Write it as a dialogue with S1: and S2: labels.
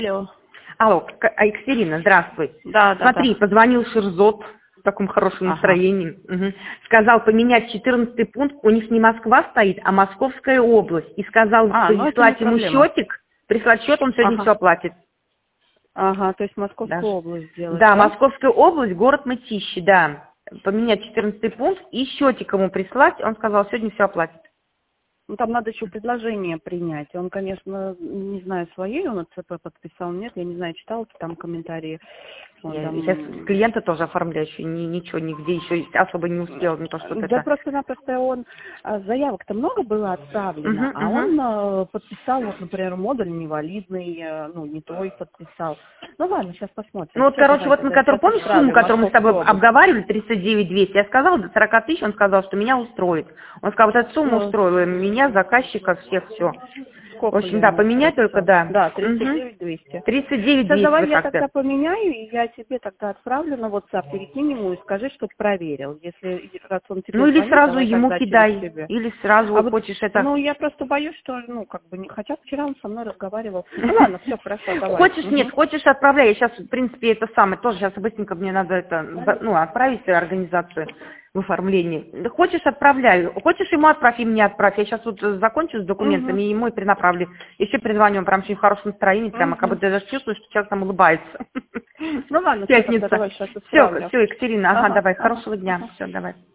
S1: Алло.
S2: Алло, Екатерина, здравствуй.
S1: Да.
S2: Смотри, позвонил Шерзот в таком хорошем настроении. Угу. Сказал поменять 14-й пункт, у них не Москва стоит, а Московская область. И сказал прислать ему счетик, прислать счет, он сегодня все оплатит.
S1: Ага, то есть Московскую область сделать.
S2: Да, Московская область, город Мытищи, да. Поменять 14-й пункт и счетик ему прислать, он сказал, сегодня все оплатит.
S1: Ну, там надо еще предложение принять. Он, конечно, не знаю, своей он от ЦП подписал, нет, я не знаю, читал там комментарии.
S2: Сейчас клиента тоже оформляю, еще ничего, нигде еще особо не успел, не то что
S1: да,
S2: это.
S1: просто-напросто он, заявок-то много было отправлено, он подписал, вот, например, модуль невалидный, ну, не той подписал. Ну, ладно, сейчас посмотрим.
S2: Ну, вот, короче, вот мы, помнишь сумму, которую мы с тобой обговаривали, 39 200, я сказала, до 40 тысяч, он сказал, что меня устроит. Он сказал, вот эта сумма устроила меня, заказчика, всех, все. В общем, да, поменять только, да.
S1: Да, 39 200.
S2: 39 200.
S1: Давай я тогда поменяю, и я тебе тогда отправлю на WhatsApp, перекинь ему и скажи, чтобы проверил. Если раз он тебе
S2: или
S1: звонит,
S2: сразу ему кидай, или сразу хочешь это...
S1: Ну, я просто боюсь, что, ну, как бы, хотя вчера он со мной разговаривал. Ну, ладно, все, хорошо, давай.
S2: Хочешь, нет, хочешь, отправляй. Я сейчас, в принципе, это самое, тоже сейчас быстренько мне надо это, ну, отправить организацию в оформлении. Хочешь, отправляю. Хочешь, ему отправь, и мне отправь. Я сейчас вот закончу с документами, и ему и перенаправлю. Еще перезвоню, он прям очень в хорошем настроении, прямо как будто я даже чувствую, что человек там улыбается.
S1: Ну ладно,
S2: пятница.
S1: Давай сейчас
S2: Все, Екатерина, давай, хорошего дня. Все, давай.